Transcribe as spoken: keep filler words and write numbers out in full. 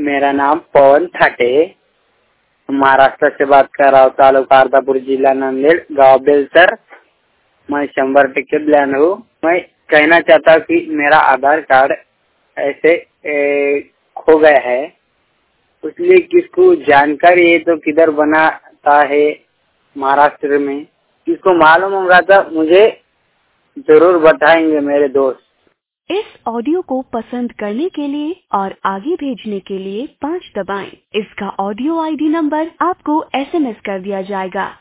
मेरा नाम पवन थाटे, महाराष्ट्र से बात कर रहा हूँ। तालुका अर्धापुर, जिला नांदेड़, गांव बेलसर। मैं शंबर टक्के ब्लैंड हूँ। मैं कहना चाहता हूँ कि मेरा आधार कार्ड ऐसे ए, खो गया है, इसलिए किसको जानकारी है तो किधर बनाता है महाराष्ट्र में, किसको मालूम होगा तो मुझे जरूर बताएंगे मेरे दोस्त। इस ऑडियो को पसंद करने के लिए और आगे भेजने के लिए पाँच दबाएं। इसका ऑडियो आईडी नंबर आपको एसएमएस कर दिया जाएगा।